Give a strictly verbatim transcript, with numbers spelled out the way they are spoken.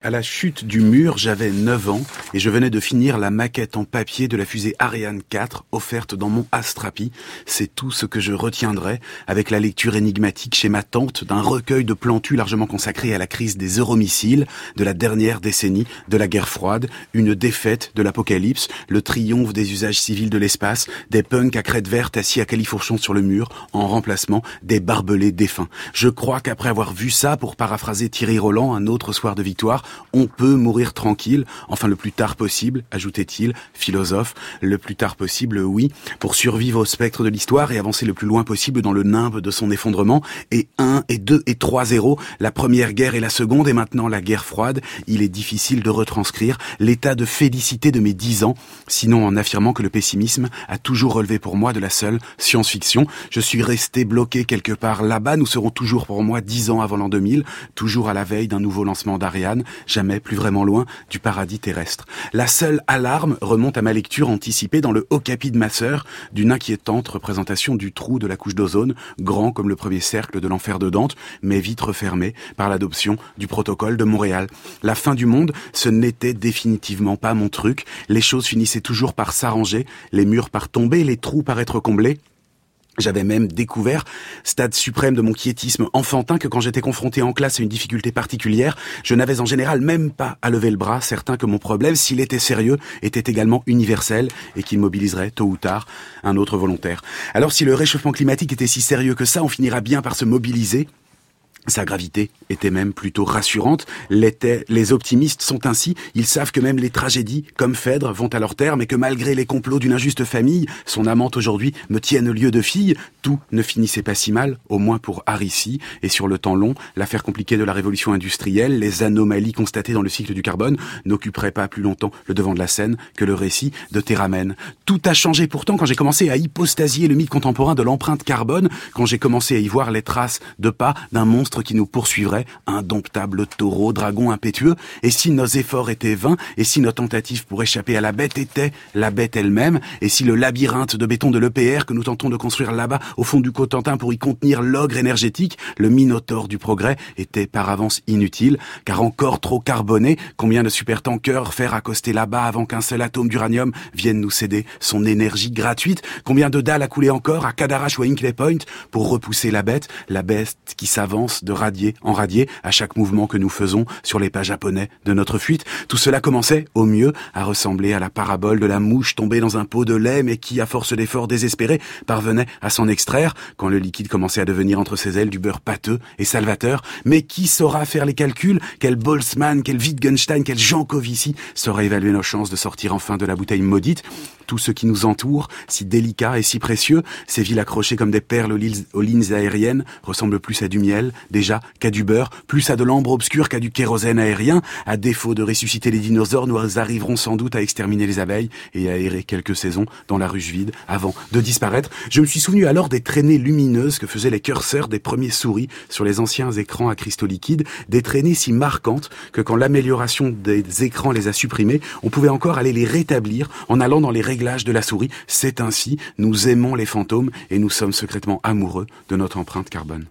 À la chute du mur, j'avais neuf ans et je venais de finir la maquette en papier de la fusée Ariane quatre offerte dans mon Astrapi. C'est tout ce que je retiendrai avec la lecture énigmatique chez ma tante d'un recueil de plantus largement consacré à la crise des euromissiles, de la dernière décennie de la guerre froide, une défaite de l'apocalypse, le triomphe des usages civils de l'espace, des punks à crête verte assis à califourchon sur le mur, en remplacement des barbelés défunts. Je crois qu'après avoir vu ça, pour paraphraser Thierry Roland, un autre soir de victoire, on peut mourir tranquille, enfin le plus tard possible, ajoutait-il, philosophe, le plus tard possible, oui, pour survivre au spectre de l'histoire et avancer le plus loin possible dans le nimbe de son effondrement. Et un, et deux, et trois zéro, la première guerre et la seconde, et maintenant la guerre froide, il est difficile de retranscrire l'état de félicité de mes dix ans, sinon en affirmant que le pessimisme a toujours relevé pour moi de la seule science-fiction. Je suis resté bloqué quelque part là-bas, nous serons toujours pour moi dix ans avant l'an deux mille, toujours à la veille d'un nouveau lancement d'Ariane, jamais plus vraiment loin du paradis terrestre. La seule alarme remonte à ma lecture anticipée dans le Okapi de ma sœur d'une inquiétante représentation du trou de la couche d'ozone, grand comme le premier cercle de l'enfer de Dante, mais vite refermé par l'adoption du protocole de Montréal. La fin du monde, ce n'était définitivement pas mon truc. Les choses finissaient toujours par s'arranger, les murs par tomber, les trous par être comblés. J'avais même découvert, stade suprême de mon quiétisme enfantin, que quand j'étais confronté en classe à une difficulté particulière, je n'avais en général même pas à lever le bras, certain que mon problème, s'il était sérieux, était également universel et qu'il mobiliserait, tôt ou tard, un autre volontaire. Alors si le réchauffement climatique était si sérieux que ça, on finira bien par se mobiliser. Sa gravité était même plutôt rassurante. L'étaient les optimistes sont ainsi, ils savent que même les tragédies, comme Phèdre, vont à leur terme et que malgré les complots d'une injuste famille, son amante aujourd'hui me tienne lieu de fille, tout ne finissait pas si mal, au moins pour Aricie. Et sur le temps long, l'affaire compliquée de la révolution industrielle, les anomalies constatées dans le cycle du carbone n'occuperaient pas plus longtemps le devant de la scène que le récit de Théramène. Tout a changé pourtant quand j'ai commencé à hypostasier le mythe contemporain de l'empreinte carbone, quand j'ai commencé à y voir les traces de pas d'un monstre qui nous poursuivrait, indomptable taureau, dragon impétueux. Et si nos efforts étaient vains, et si nos tentatives pour échapper à la bête étaient la bête elle-même, et si le labyrinthe de béton de l'E P R que nous tentons de construire là-bas, au fond du Cotentin pour y contenir l'ogre énergétique, le minotaure du progrès, était par avance inutile, car encore trop carboné, combien de supertankers faire accoster là-bas avant qu'un seul atome d'uranium vienne nous céder son énergie gratuite, combien de dalles à couler encore à Cadarache ou à Hinkley Point pour repousser la bête, la bête qui s'avance de radier en radier à chaque mouvement que nous faisons sur les pas japonais de notre fuite. Tout cela commençait, au mieux, à ressembler à la parabole de la mouche tombée dans un pot de lait, mais qui, à force d'efforts désespérés, parvenait à s'en extraire, quand le liquide commençait à devenir entre ses ailes du beurre pâteux et salvateur. Mais qui saura faire les calculs? Quel Boltzmann, quel Wittgenstein, quel Jancovici saura évaluer nos chances de sortir enfin de la bouteille maudite? Tout ce qui nous entoure, si délicat et si précieux, ces villes accrochées comme des perles aux lignes, aux lignes aériennes, ressemblent plus à du miel, déjà, qu'à du beurre, plus à de l'ambre obscur qu'à du kérosène aérien. À défaut de ressusciter les dinosaures, nous arriverons sans doute à exterminer les abeilles et à errer quelques saisons dans la ruche vide avant de disparaître. Je me suis souvenu alors des traînées lumineuses que faisaient les curseurs des premiers souris sur les anciens écrans à cristaux liquides, des traînées si marquantes que quand l'amélioration des écrans les a supprimées, on pouvait encore aller les rétablir en allant dans les réglages de la souris. C'est ainsi, nous aimons les fantômes et nous sommes secrètement amoureux de notre empreinte carbone.